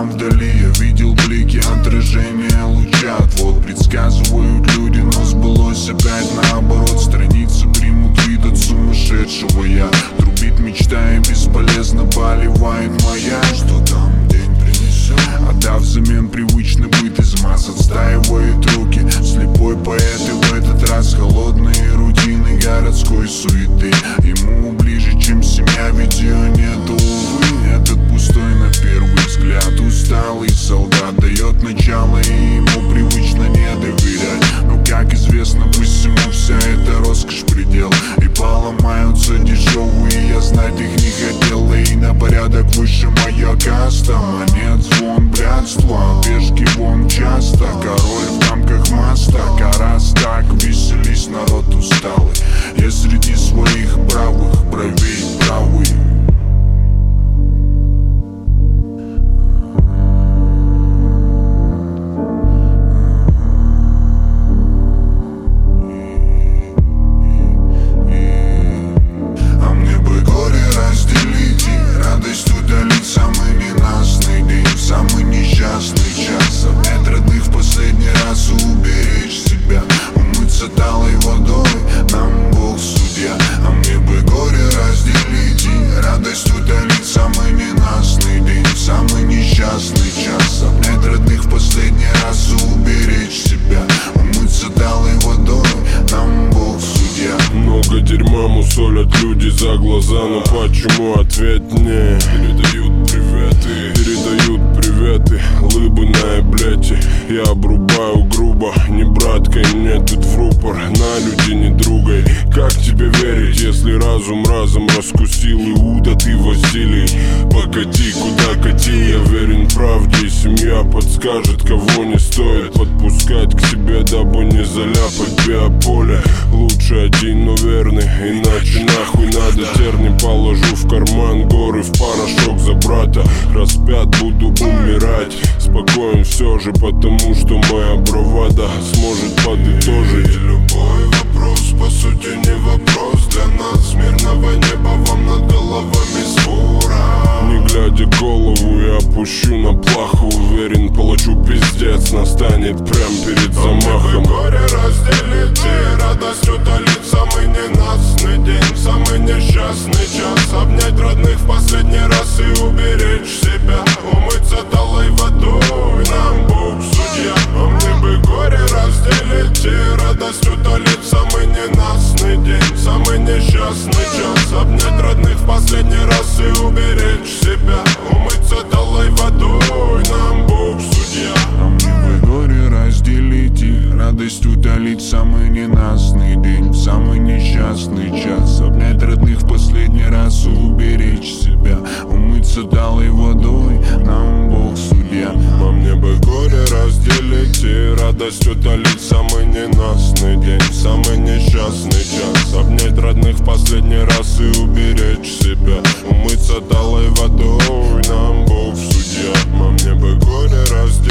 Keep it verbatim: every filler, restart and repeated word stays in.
там вдали я видел блики отражения луча. Вот предсказывают люди, но сбылось опять наоборот. Страницы примут вид от сумасшедшего я. Трубит мечта и бесполезно поливает моя. Что там день принесет? Отдав взамен привычный быт, из масс отстаивает руки. Слепой поэт и в этот раз холодные рутины городской суеты. Ему ближе, чем семья, ведь ее нету, увы. Этот пустой на первый взгляд усталый солдат дает начало, и ему привычно не доверять. Но, как известно, пусть ему вся эта роскошь предел. И поломаются дешевые, я знать их не хотел. И на порядок выше моя каста. Монет, звон, блядство, пешки вон часто. Король в рамках моста, карас так, веселись, народ усталый. Я среди своих правых, правей правый. Самый ненастный день, самый несчастный час. Обнять родных в последний раз и уберечь себя. Умыться талой водой, нам Бог судья. А мне бы горе разделить и радость удалить. Самый ненастный день, самый несчастный час. Обнять родных в последний раз и уберечь себя. Умыться талой водой, нам Бог судья. Много дерьма мусолят люди за глаза, но почему ответ не? Передают приветы, передают приветы, лыбы на эблете. Я обрубаю грубо, не братка, и мне тут в рупор. На люди не другой, как тебе верить, если разум разом раскусил Иуда, ты Василий. Покати, куда катил, я верен правде, и семья подскажет, кого не стоит подпускать к себе, дабы не заляпать биополе. Лучше один, но верный, иначе нахуй надо. Терни положу в карман, горы в порошок за брата. Распят, буду умирать, спокоен все же, потому что моя бравада сможет подытожить. И любой вопрос, по сути, не вопрос для нас. Мирного неба вам над головами свора. Не глядя голову, я опущу на плаху. Уверен, получу пиздец, настанет прям перед замахом. Горе разделить и радость удалить. Самый ненастный день, самый несчастный час. Обнять родных в последний раз и уберечь себя. Умыться талой водой, нам Бог судья. А мне бы горе разделить и радость удалить. Самый ненастный день, самый несчастный час. Обнять родных в последний раз и уберечь себя. Умыться талой водой, нам Бог судья. А мне бы горе разделить и радость удалить. Самый ненастный день, самый несчастный час. Обнять родных в последний раз и уберечь себя. Умыться талой водой, нам Бог судья. А мне бы горе разделить и радость удалить. Самый ненастный день, самый несчастный час. Обнять родных в последний раз и уберечь себя. Умыться талой водой, нам Бог судья. А мне бы горе разделить